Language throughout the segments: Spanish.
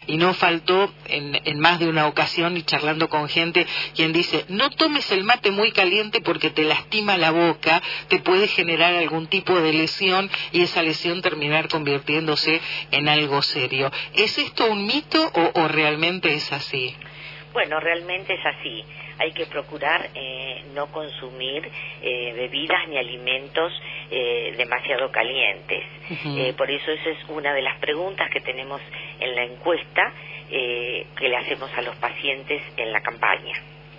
Y no faltó en más de una ocasión, y charlando con gente, quien dice, no tomes el mate muy caliente porque te lastima la boca, te puede generar algún tipo de lesión y esa lesión terminar convirtiéndose en algo serio. ¿Es esto un mito o realmente es así? Bueno, realmente es así. Hay que procurar no consumir bebidas ni alimentos demasiado calientes. Por eso esa es una de las preguntas que tenemos en la encuesta que le hacemos a los pacientes en la campaña.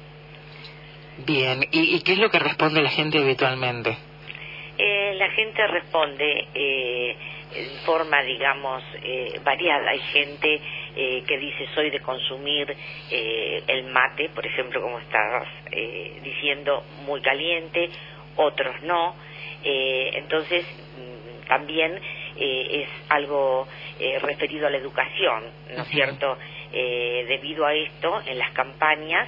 Bien, ¿y qué es lo que responde la gente habitualmente? La gente responde en forma, digamos, variada. Hay gente que dice soy de consumir el mate, por ejemplo, como estabas diciendo, muy caliente, otros no. Entonces, también es algo referido a la educación, ¿no es cierto? Debido a esto, en las campañas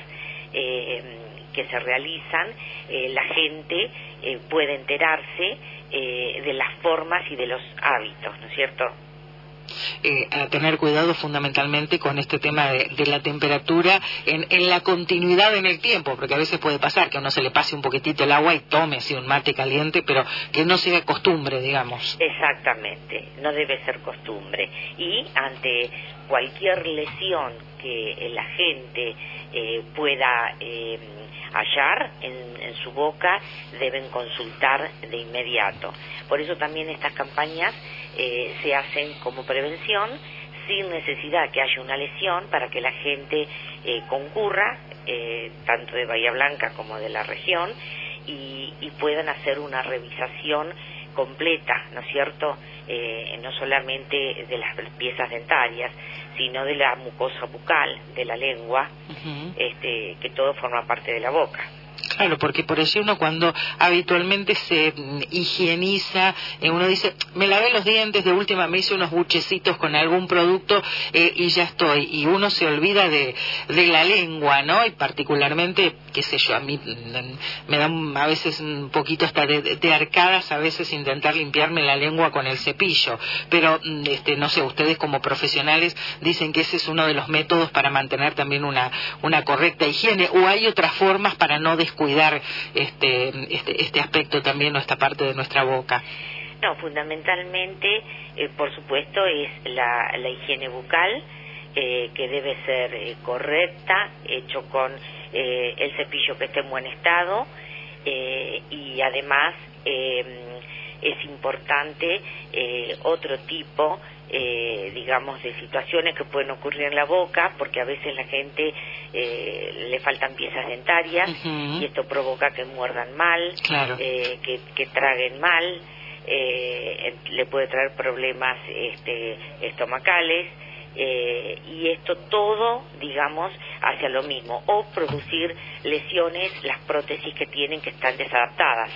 que se realizan, la gente puede enterarse de las formas y de los hábitos, ¿no es cierto? A tener cuidado fundamentalmente con este tema de la temperatura en la continuidad en el tiempo, porque a veces puede pasar que a uno se le pase un poquitito el agua y tome un mate caliente, pero que no sea costumbre, digamos. Exactamente, no debe ser costumbre. Y ante cualquier lesión que la gente pueda hallar en su boca, deben consultar de inmediato. Por eso también estas campañas se hacen como prevención, sin necesidad que haya una lesión, para que la gente concurra, tanto de Bahía Blanca como de la región, y puedan hacer una revisación completa, ¿no es cierto?, no solamente de las piezas dentarias, sino de la mucosa bucal, de la lengua, que todo forma parte de la boca. Claro, porque por eso uno cuando habitualmente se higieniza, uno dice, me lavé los dientes, de última me hice unos buchecitos con algún producto y ya estoy. Y uno se olvida de la lengua, ¿no? Y particularmente, qué sé yo, a mí me da a veces un poquito hasta de arcadas a veces intentar limpiarme la lengua con el cepillo. Pero, no sé, ustedes como profesionales dicen que ese es uno de los métodos para mantener también una correcta higiene, o hay otras formas para no descuidar este aspecto también, o esta parte de nuestra boca. No, fundamentalmente, por supuesto, es la higiene bucal, que debe ser correcta, hecho con el cepillo que esté en buen estado, y además es importante otro tipo digamos, de situaciones que pueden ocurrir en la boca, porque a veces la gente le faltan piezas dentarias, y esto provoca que muerdan mal, claro, que traguen mal, le puede traer problemas estomacales, y esto todo, digamos, hacia lo mismo, o producir lesiones, las prótesis que tienen, que están desadaptadas.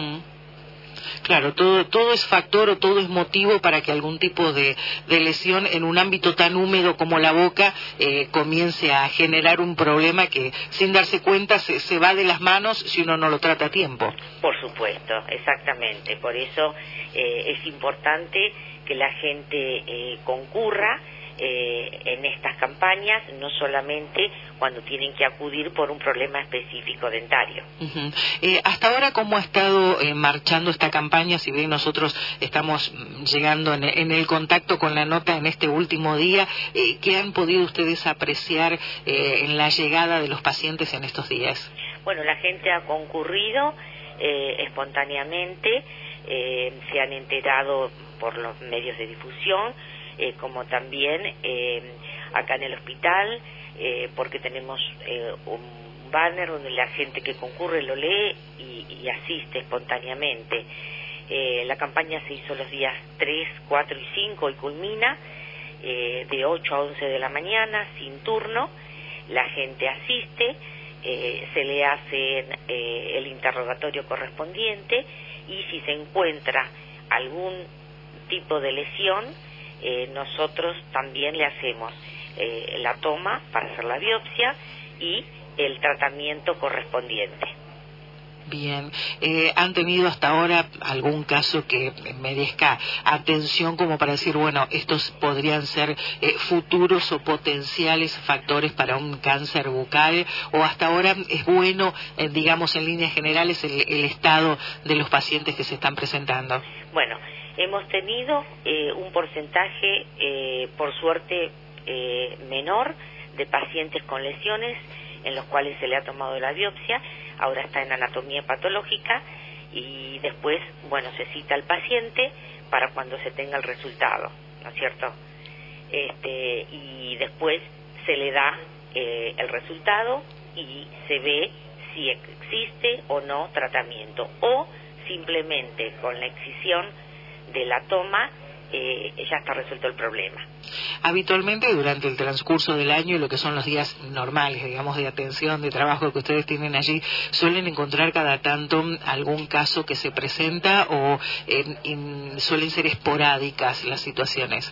Claro, todo es factor o todo es motivo para que algún tipo de lesión en un ámbito tan húmedo como la boca comience a generar un problema que sin darse cuenta se va de las manos si uno no lo trata a tiempo. Por supuesto, exactamente. Por eso es importante que la gente concurra en estas campañas, no solamente cuando tienen que acudir por un problema específico dentario. Hasta ahora, ¿cómo ha estado marchando esta campaña? Si bien nosotros estamos llegando en el contacto con la nota en este último día, ¿qué han podido ustedes apreciar en la llegada de los pacientes en estos días? Bueno, la gente ha concurrido espontáneamente, se han enterado por los medios de difusión, como también acá en el hospital, porque tenemos un banner donde la gente que concurre lo lee y asiste espontáneamente. La campaña se hizo los días 3, 4 y 5 y culmina de 8 a 11 de la mañana, sin turno. La gente asiste, se le hace el interrogatorio correspondiente, y si se encuentra algún tipo de lesión, nosotros también le hacemos la toma para hacer la biopsia y el tratamiento correspondiente. Bien, ¿han tenido hasta ahora algún caso que merezca atención como para decir, bueno, estos podrían ser futuros o potenciales factores para un cáncer bucal? ¿O hasta ahora es bueno, digamos, en líneas generales, el estado de los pacientes que se están presentando? Bueno, hemos tenido un porcentaje, por suerte, menor de pacientes con lesiones en los cuales se le ha tomado la biopsia. Ahora está en anatomía patológica y después, bueno, se cita al paciente para cuando se tenga el resultado, ¿no es cierto? Y después se le da el resultado y se ve si existe o no tratamiento, o simplemente con la excisión de la toma ya está resuelto el problema. Habitualmente durante el transcurso del año y lo que son los días normales, digamos, de atención, de trabajo que ustedes tienen allí, ¿suelen encontrar cada tanto algún caso que se presenta o suelen ser esporádicas las situaciones?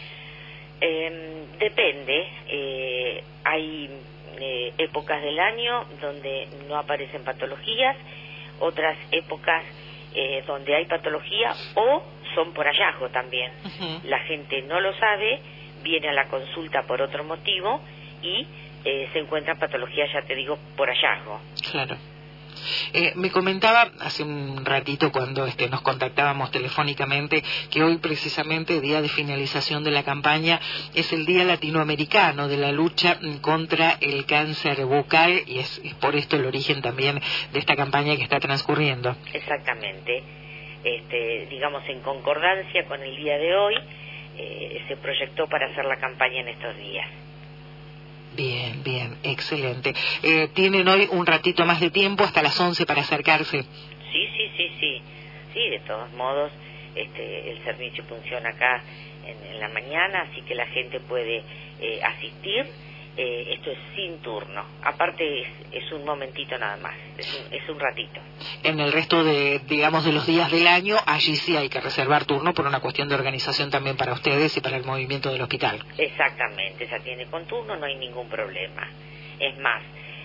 Depende. Hay épocas del año donde no aparecen patologías, otras épocas donde hay patología o son por hallazgo también. La gente no lo sabe, viene a la consulta por otro motivo y se encuentran patologías, ya te digo, por hallazgo. Claro. Me comentaba hace un ratito cuando nos contactábamos telefónicamente que hoy precisamente, día de finalización de la campaña, es el Día Latinoamericano de la lucha contra el cáncer bucal y es por esto el origen también de esta campaña que está transcurriendo. Exactamente. Digamos, en concordancia con el día de hoy, se proyectó para hacer la campaña en estos días. Bien, bien, excelente. ¿Tienen hoy un ratito más de tiempo hasta las 11 para acercarse? Sí, de todos modos, el servicio funciona acá en la mañana, así que la gente puede asistir. Esto es sin turno, aparte es un momentito nada más, es un ratito. En el resto de, digamos, de los días del año, allí sí hay que reservar turno por una cuestión de organización también para ustedes y para el movimiento del hospital. Exactamente, se atiende con turno, no hay ningún problema. Es más,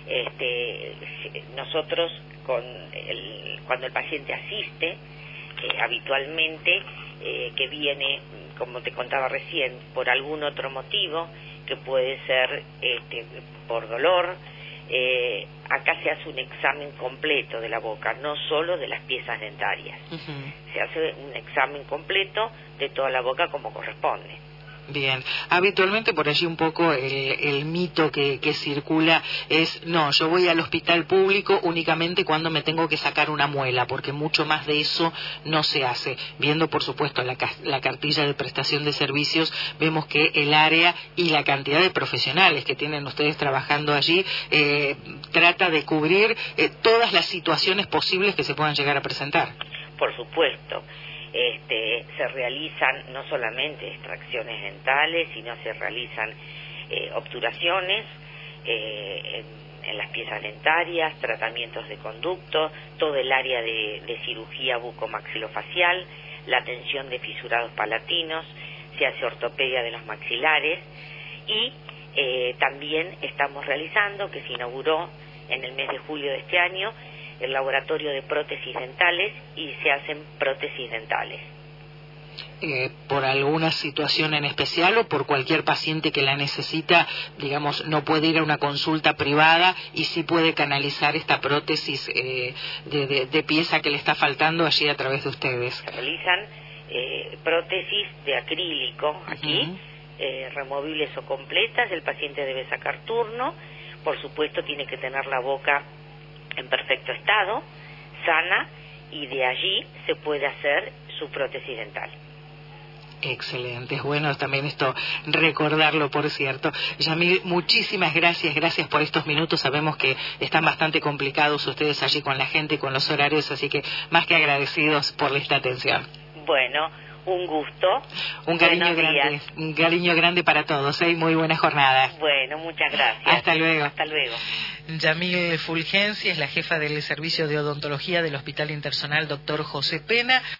nosotros cuando el paciente asiste, habitualmente que viene, como te contaba recién, por algún otro motivo, que puede ser por dolor, acá se hace un examen completo de la boca, no solo de las piezas dentarias. Se hace un examen completo de toda la boca como corresponde. Bien, habitualmente por allí un poco el mito que circula es, no, yo voy al hospital público únicamente cuando me tengo que sacar una muela, porque mucho más de eso no se hace. Viendo, por supuesto, la cartilla de prestación de servicios, vemos que el área y la cantidad de profesionales que tienen ustedes trabajando allí trata de cubrir todas las situaciones posibles que se puedan llegar a presentar. Por supuesto. Se realizan no solamente extracciones dentales, sino se realizan obturaciones en las piezas dentarias, tratamientos de conducto, todo el área de cirugía bucomaxilofacial, la atención de fisurados palatinos, se hace ortopedia de los maxilares y también estamos realizando, que se inauguró en el mes de julio de este año, el laboratorio de prótesis dentales y se hacen prótesis dentales. ¿Por alguna situación en especial o por cualquier paciente que la necesita, digamos, no puede ir a una consulta privada y sí puede canalizar esta prótesis de pieza que le está faltando allí a través de ustedes? Se realizan prótesis de acrílico aquí, removibles o completas, el paciente debe sacar turno, por supuesto tiene que tener la boca en perfecto estado, sana, y de allí se puede hacer su prótesis dental. Excelente, es bueno también esto recordarlo, por cierto. Yamil, muchísimas gracias por estos minutos. Sabemos que están bastante complicados ustedes allí con la gente y con los horarios, así que más que agradecidos por esta atención. Bueno, un gusto. Un cariño grande para todos, y muy buena jornada. Bueno, muchas gracias. Hasta luego. Hasta luego. Yamil Fulgencio es la jefa del servicio de odontología del Hospital Intersonal Dr. José Pena.